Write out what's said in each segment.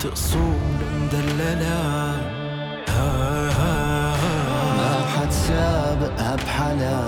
أصول مدللة. ما حد سابقها بحلا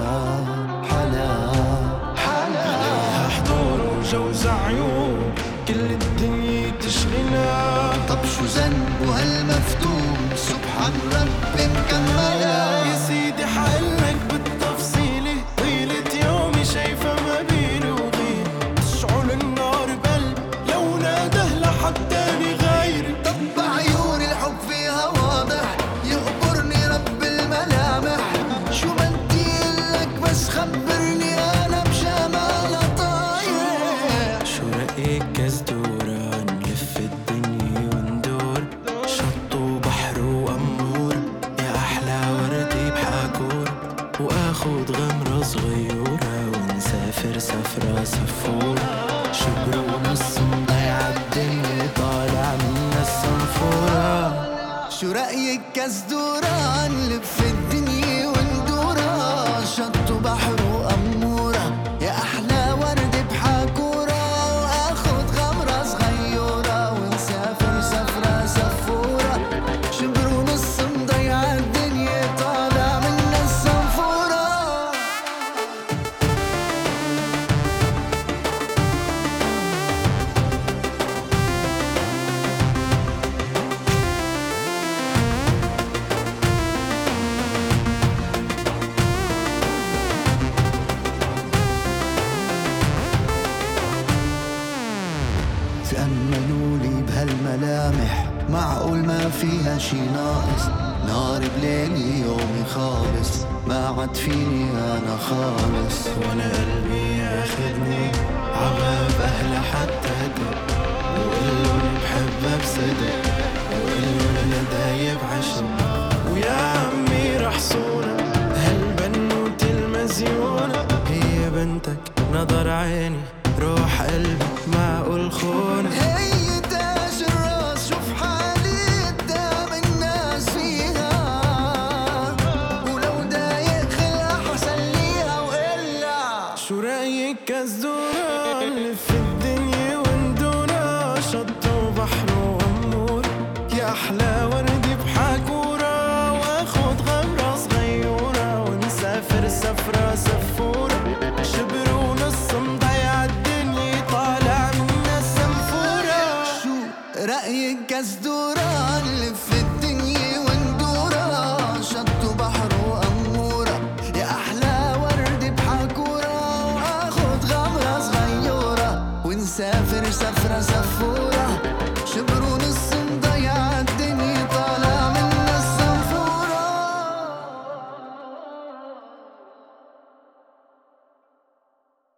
عليها حضور وجوز عيون كل الدنيا تشغلها. طب شو ذنبه هالمفتون سبحان ربي مكملة. يا سيدي حقلك بالتفصيل طيلة يومي شايفة ما بيني وبين تشعل النار بقلب لو ناده لحد تاني غيري. طب بعيون الحب فيها واضح يغبرني رب الملامح. شو بدي لك بس خبرني أنا بجمالها طاير. شو رأيك كزدورة نلف الدنيا وندور شط وبحر وأمور يا أحلى وردي بحاكور وآخد غمرة صغيرة ونسافر سفرة سفورة. شبر ونص مضيع الدنيا طالع من الصنفورة. شو رأيك كزدورة نلف الدنيا وندورة شط وبحر وأمورة يا أحلى ورد بحاكورة وآخد غمرة صغيرة ونسافر سفرة سفورة. شبر ونص مضيع الدنيا طالع من الصنفورة. تأملولي بهالملامح معقول ما فيها شي ناقص. نار بليلي يومي خالص ما عاد فيني أنا خالص. وانا قلبي ياخدني عباب اهلها حتى دق وقلو بحبها بصدق وقلو لندى